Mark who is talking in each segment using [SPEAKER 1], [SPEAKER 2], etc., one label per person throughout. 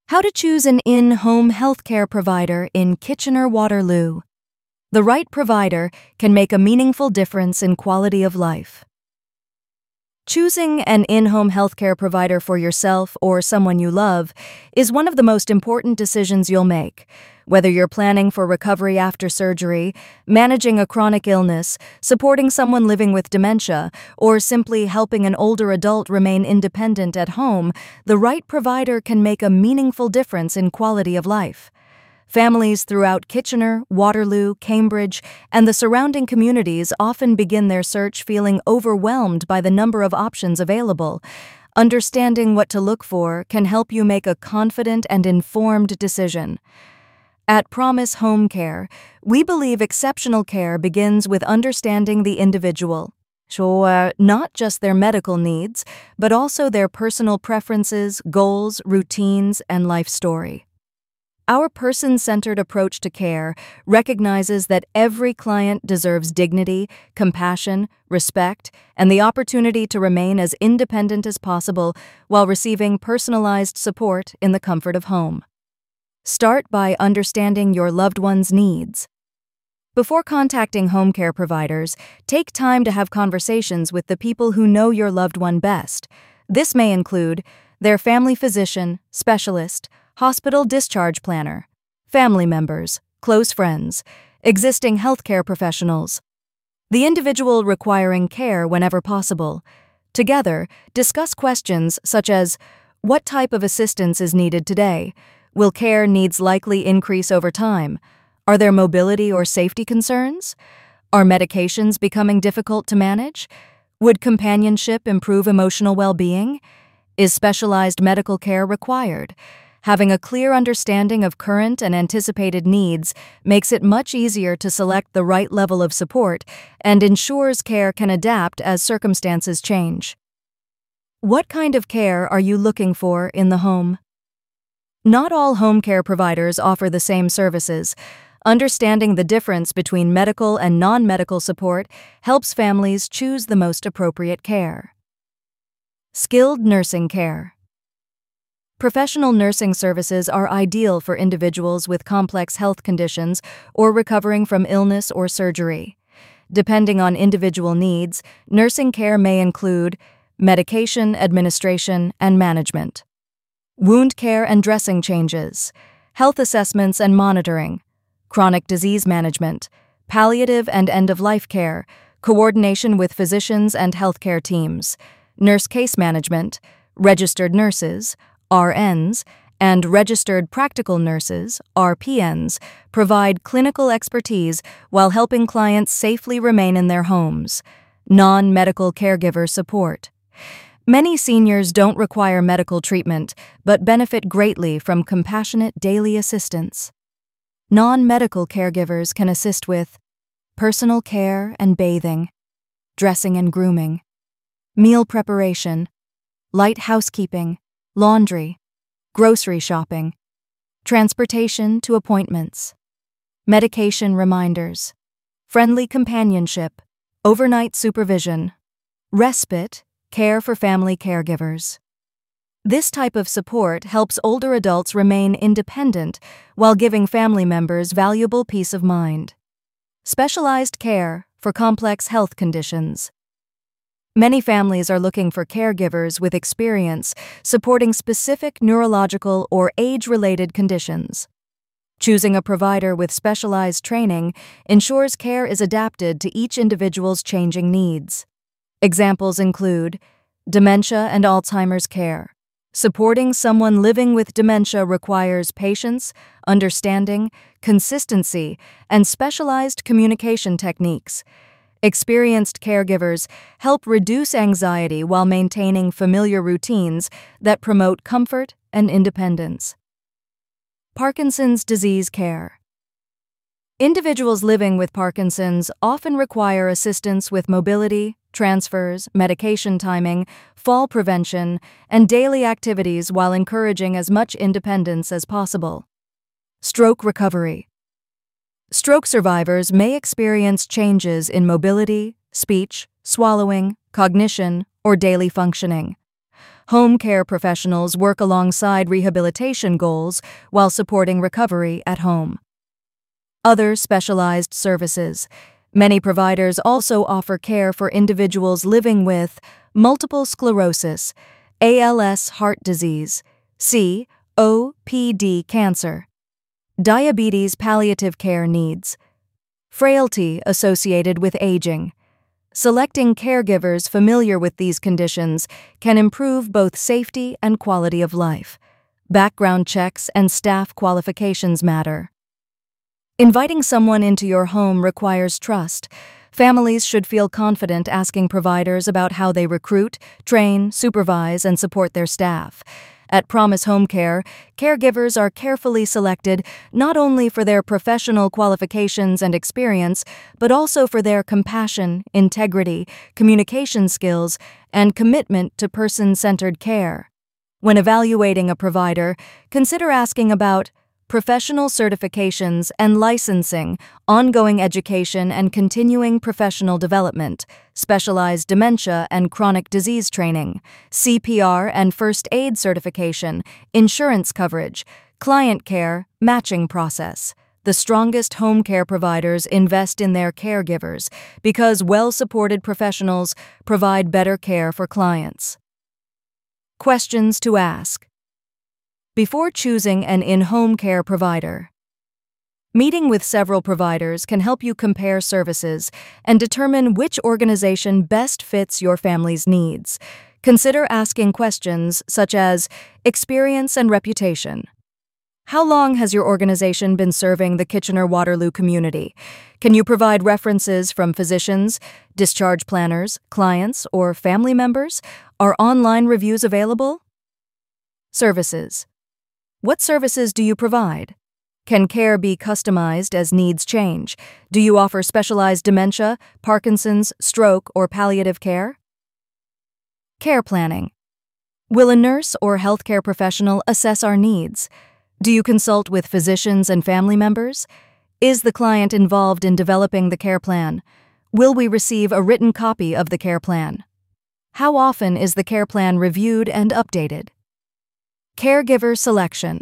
[SPEAKER 1] How to choose an in-home healthcare provider in Kitchener-Waterloo. The right provider can make a meaningful difference in quality of life. Choosing an in-home healthcare provider for yourself or someone you love is one of the most important decisions you'll make. Whether you're planning for recovery after surgery, managing a chronic illness, supporting someone living with dementia, or simply helping an older adult remain independent at home, the right provider can make a meaningful difference in quality of life. Families throughout Kitchener, Waterloo, Cambridge, and the surrounding communities often begin their search feeling overwhelmed by the number of options available. Understanding what to look for can help you make a confident and informed decision. At Promise Home Care, we believe exceptional care begins with understanding the individual. Not just their medical needs, but also their personal preferences, goals, routines, and life story. Our person-centered approach to care recognizes that every client deserves dignity, compassion, respect, and the opportunity to remain as independent as possible while receiving personalized support in the comfort of home. Start by understanding your loved one's needs. Before contacting home care providers, take time to have conversations with the people who know your loved one best. This may include their family physician, specialist, hospital discharge planner, family members, close friends, existing healthcare professionals, the individual requiring care whenever possible. Together, discuss questions such as, what type of assistance is needed today? Will care needs likely increase over time? Are there mobility or safety concerns? Are medications becoming difficult to manage? Would companionship improve emotional well-being? Is specialized medical care required? Having a clear understanding of current and anticipated needs makes it much easier to select the right level of support and ensures care can adapt as circumstances change. What kind of care are you looking for in the home? Not all home care providers offer the same services. Understanding the difference between medical and non-medical support helps families choose the most appropriate care. Skilled nursing care. Professional nursing services are ideal for individuals with complex health conditions or recovering from illness or surgery. Depending on individual needs, nursing care may include medication administration and management, wound care and dressing changes, health assessments and monitoring, chronic disease management, palliative and end-of-life care, coordination with physicians and healthcare teams, nurse case management, registered nurses, RNs, and registered practical nurses, RPNs, provide clinical expertise while helping clients safely remain in their homes. Non-medical caregiver support. Many seniors don't require medical treatment, but benefit greatly from compassionate daily assistance. Non-medical caregivers can assist with personal care and bathing, dressing and grooming, meal preparation, light housekeeping, laundry, grocery shopping, transportation to appointments, medication reminders, friendly companionship, overnight supervision, respite, care for family caregivers. This type of support helps older adults remain independent while giving family members valuable peace of mind. Specialized care for complex health conditions. Many families are looking for caregivers with experience supporting specific neurological or age-related conditions. Choosing a provider with specialized training ensures care is adapted to each individual's changing needs. Examples include dementia and Alzheimer's care. Supporting someone living with dementia requires patience, understanding, consistency, and specialized communication techniques. Experienced caregivers help reduce anxiety while maintaining familiar routines that promote comfort and independence. Parkinson's disease care. Individuals living with Parkinson's often require assistance with mobility, transfers, medication timing, fall prevention, and daily activities while encouraging as much independence as possible. Stroke recovery. Stroke survivors may experience changes in mobility, speech, swallowing, cognition, or daily functioning. Home care professionals work alongside rehabilitation goals while supporting recovery at home. Other specialized services. Many providers also offer care for individuals living with multiple sclerosis, ALS heart disease, COPD cancer, diabetes palliative care needs, frailty associated with aging. Selecting caregivers familiar with these conditions can improve both safety and quality of life. Background checks and staff qualifications matter. Inviting someone into your home requires trust. Families should feel confident asking providers about how they recruit, train, supervise, and support their staff. At Promise Home Care, caregivers are carefully selected not only for their professional qualifications and experience, but also for their compassion, integrity, communication skills, and commitment to person-centered care. When evaluating a provider, consider asking about professional certifications and licensing, ongoing education and continuing professional development, specialized dementia and chronic disease training, CPR and first aid certification, insurance coverage, client care, matching process. The strongest home care providers invest in their caregivers because well-supported professionals provide better care for clients. Questions to ask before choosing an in-home care provider. Meeting with several providers can help you compare services and determine which organization best fits your family's needs. Consider asking questions such as experience and reputation. How long has your organization been serving the Kitchener-Waterloo community? Can you provide references from physicians, discharge planners, clients, or family members? Are online reviews available? Services. What services do you provide? Can care be customized as needs change? Do you offer specialized dementia, Parkinson's, stroke, or palliative care? Care planning. Will a nurse or healthcare professional assess our needs? Do you consult with physicians and family members? Is the client involved in developing the care plan? Will we receive a written copy of the care plan? How often is the care plan reviewed and updated? Caregiver selection.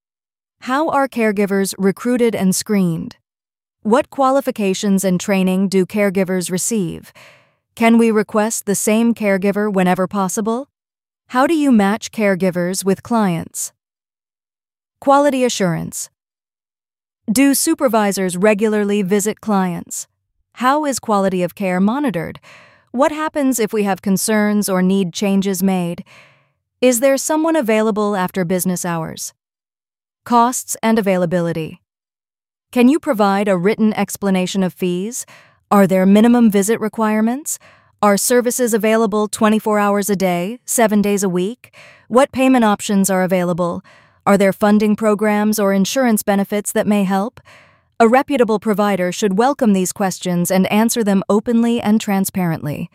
[SPEAKER 1] How are caregivers recruited and screened? What qualifications and training do caregivers receive? Can we request the same caregiver whenever possible? How do you match caregivers with clients? Quality assurance. Do supervisors regularly visit clients? How is quality of care monitored? What happens if we have concerns or need changes made? Is there someone available after business hours? Costs and availability. Can you provide a written explanation of fees? Are there minimum visit requirements? Are services available 24 hours a day, 7 days a week? What payment options are available? Are there funding programs or insurance benefits that may help? A reputable provider should welcome these questions and answer them openly and transparently.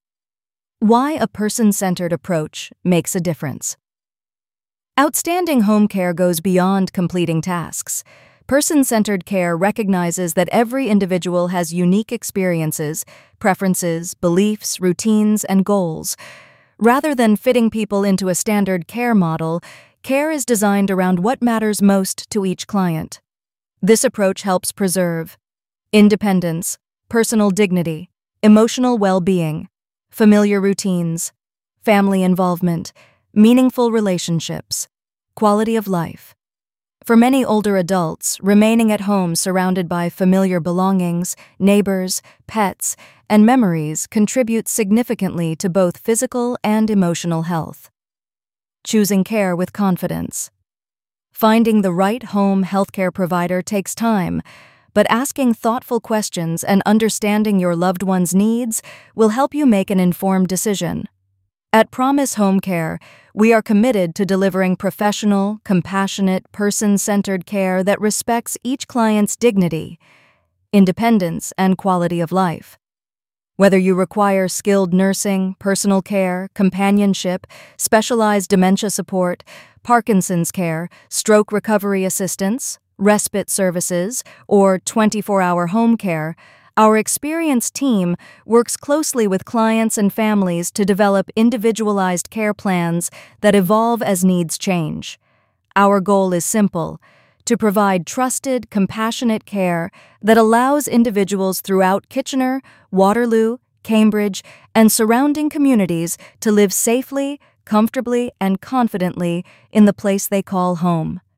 [SPEAKER 1] Why a person-centered approach makes a difference. Outstanding home care goes beyond completing tasks. Person-centered care recognizes that every individual has unique experiences, preferences, beliefs, routines, and goals. Rather than fitting people into a standard care model, care is designed around what matters most to each client. This approach helps preserve independence, personal dignity, emotional well-being, familiar routines, family involvement, meaningful relationships, quality of life. For many older adults, remaining at home surrounded by familiar belongings, neighbors, pets, and memories contributes significantly to both physical and emotional health. Choosing care with confidence. Finding the right home healthcare provider takes time, but asking thoughtful questions and understanding your loved one's needs will help you make an informed decision. At Promise Home Care, we are committed to delivering professional, compassionate, person-centered care that respects each client's dignity, independence, and quality of life. Whether you require skilled nursing, personal care, companionship, specialized dementia support, Parkinson's care, stroke recovery assistance, respite services, or 24-hour home care, Our experienced team works closely with clients and families to develop individualized care plans that evolve as needs change. Our goal is simple: to provide trusted, compassionate care that allows individuals throughout Kitchener, Waterloo, Cambridge, and surrounding communities to live safely, comfortably, and confidently in the place they call home.